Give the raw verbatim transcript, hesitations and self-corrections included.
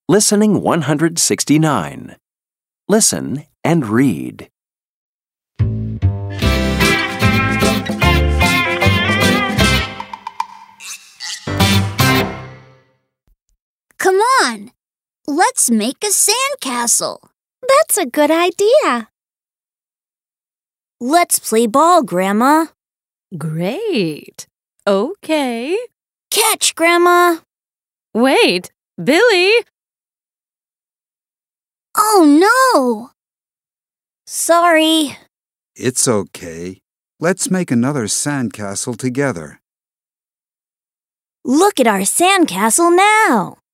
Listening one hundred sixty-nine. Listen and read. Come on, let's make a sandcastle. That's a good idea. Let's play ball, Grandma. Great. Okay. Catch, Grandma. Wait, Billy! Oh, no. Sorry. It's okay. Let's make another sandcastle together. Look at our sandcastle now.